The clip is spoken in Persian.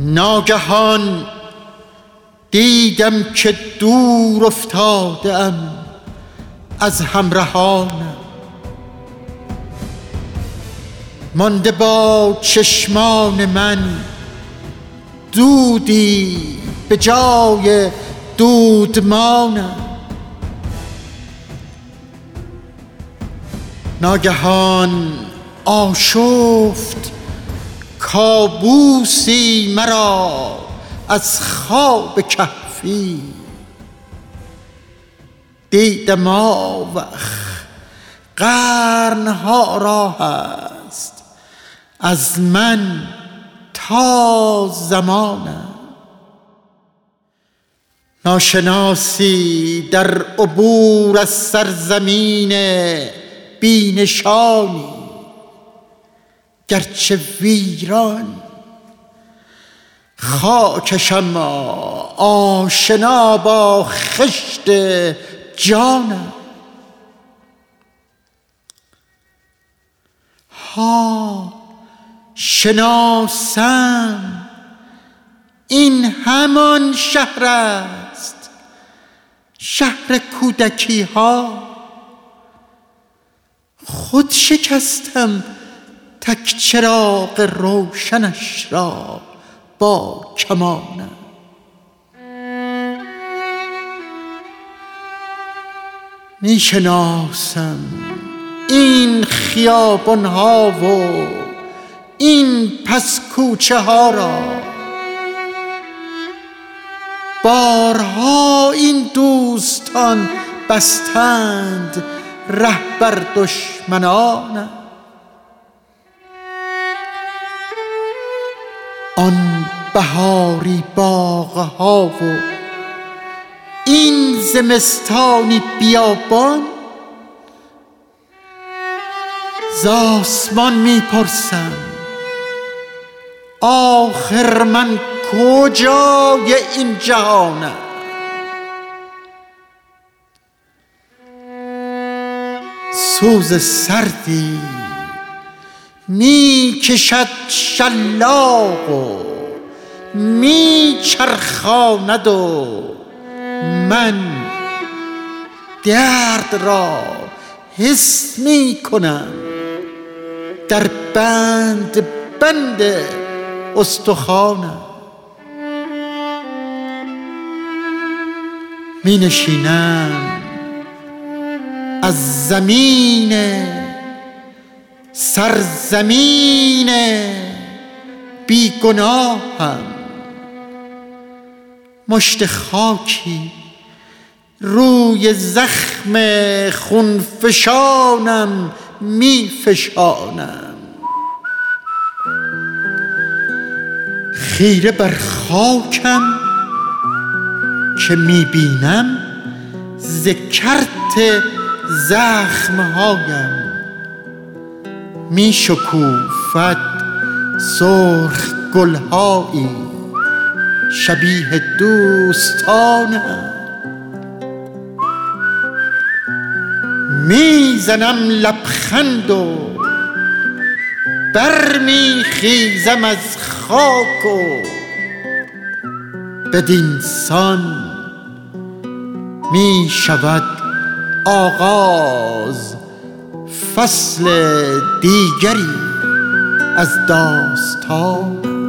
ناگهان دیدم که دور افتاده ام از همراهانم، مانده با چشمان من دودی به جای دودمانم. ناگهان آشفت کابوسی مرا از خواب کهفی، دیدم آوخ قرنها راه است از من تا زمانم. ناشناسی در عبور از سرزمین بی نشانی، گرچه ویران خاکشم آشنا با خشت جانم. ها شناسم این همان شهر است، شهر کودکی ها. خود شکستم تک چراغ روشنش را با کمانم. می شناسم این خیابان ها و این پس کوچه ها را، بارها این دوستان بستند ره بر دشمنانم. آن بهاری باغها و این زمستانی بیابان، ز آسمان میپرسم آخر من کجای این جهانم. سوز سردی می کشد شلاق و می چرخاند و من درد را حس می کنم در بند استخوانم. می نشینم از زمین سرزمین بیگناهم، مشت خاکی روی زخم خونفشانم می فشانم. خیره بر خاکم که می بینم ز کرت زخمهایم می شکوفد سرخ گلهایی شبیه دوستانم. می زنم لبخند و برمی خیزم از خاک و بدین سان می شود آغاز فصل دیگری از داستان.